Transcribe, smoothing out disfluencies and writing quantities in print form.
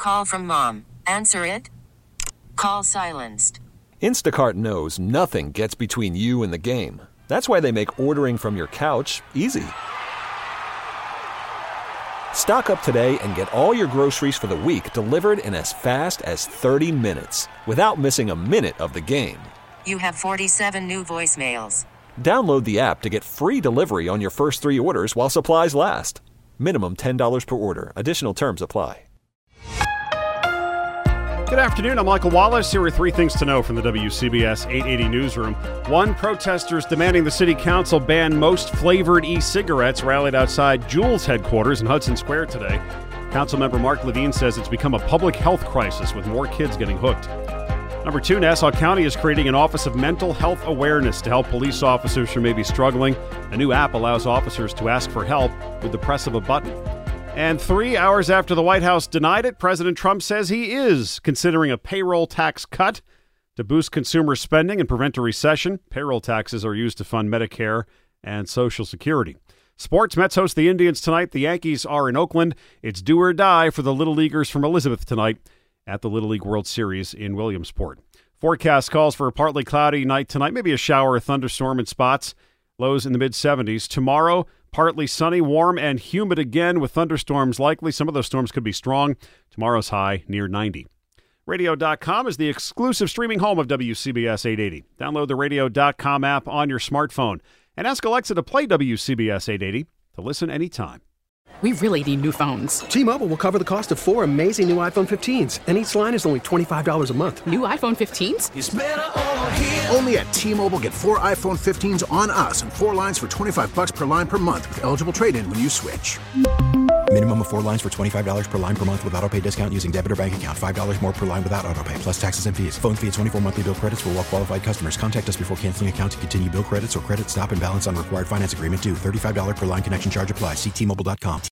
call from mom. Answer it. Call silenced. Instacart knows nothing gets between you and the game. That's why they make ordering from your couch easy. Stock up today and get all your groceries for the week delivered in as fast as 30 minutes without missing a minute of the game. You have 47 new voicemails. Download the app to get free delivery on your first 3 orders while supplies last. Minimum $10 per order. Additional terms apply. Good afternoon. I'm Michael Wallace. Here are 3 things to know from the WCBS 880 newsroom. 1, protesters demanding the city council ban most flavored e-cigarettes rallied outside Juul's headquarters in Hudson Square today. Councilmember Mark Levine says it's become a public health crisis with more kids getting hooked. Number 2, Nassau County is creating an Office of Mental Health Awareness to help police officers who may be struggling. A new app allows officers to ask for help with the press of a button. And 3 hours after the White House denied it, President Trump says he is considering a payroll tax cut to boost consumer spending and prevent a recession. Payroll taxes are used to fund Medicare and Social Security. Sports, Mets host the Indians tonight. The Yankees are in Oakland. It's do or die for the Little Leaguers from Elizabeth tonight at the Little League World Series in Williamsport. Forecast calls for a partly cloudy night tonight, maybe a shower or thunderstorm in spots. Lows in the mid-70s. Tomorrow, partly sunny, warm, and humid again with thunderstorms likely. Some of those storms could be strong. Tomorrow's high near 90. Radio.com is the exclusive streaming home of WCBS 880. Download the Radio.com app on your smartphone and ask Alexa to play WCBS 880 to listen anytime. We really need new phones. T-Mobile will cover the cost of 4 amazing new iPhone 15s, and each line is only $25 a month. New iPhone 15s? It's better over here. Only at T-Mobile, get 4 iPhone 15s on us and 4 lines for $25 per line per month with eligible trade-in when you switch. Minimum of 4 lines for $25 per line per month with autopay discount using debit or bank account. $5 more per line without autopay, plus taxes and fees. Phone fee at 24 monthly bill credits for well-qualified customers. Contact us before canceling account to continue bill credits or credit stop and balance on required finance agreement due. $35 per line connection charge applies. See T-Mobile.com.